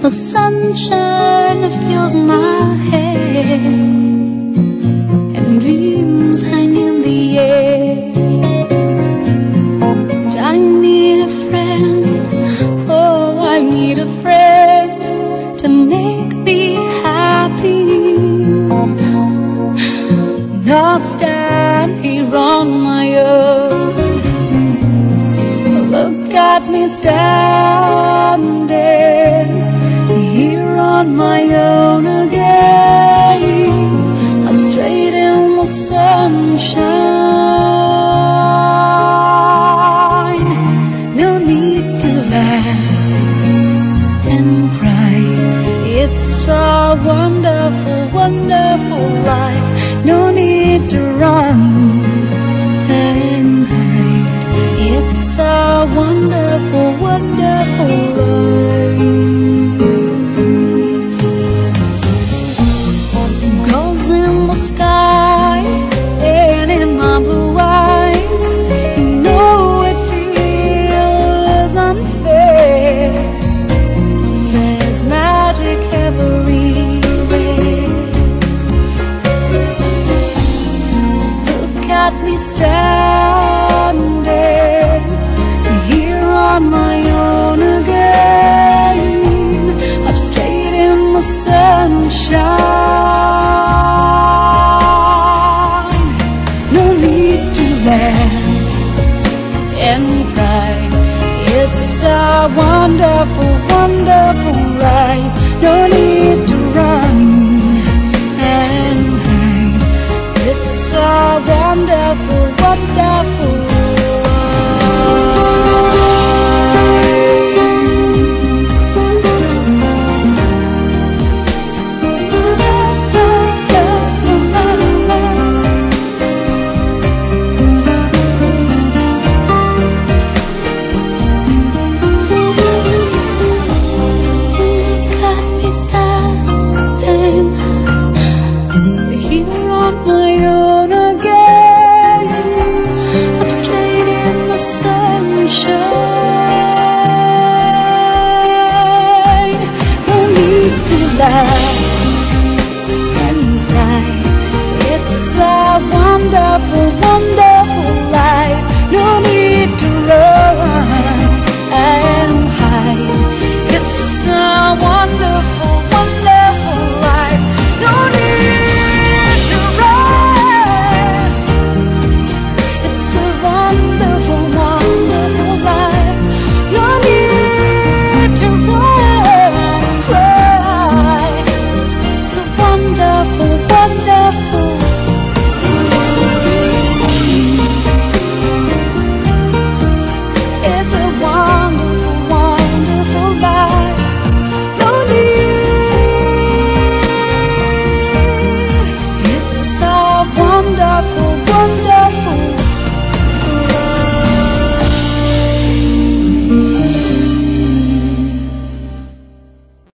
The sunshine fills my head, and dreams hang in the air. And I need a friend, oh, I need a friend to make me happy. Not stand here on my own. Look at me standing here on my own again. I'm straight in the sunshine. No need to laugh and cry. It's a wonderful, wonderful life. No need to run and hide. It's a wonderful, wonderful life. Gulls in the sky and in my blue eyes. You know it feels unfair. There's magic everywhere. Look at me standing here on my own again. I'm straight in the sunshine. No need to laugh and cry. It's a wonderful, wonderful life. No need to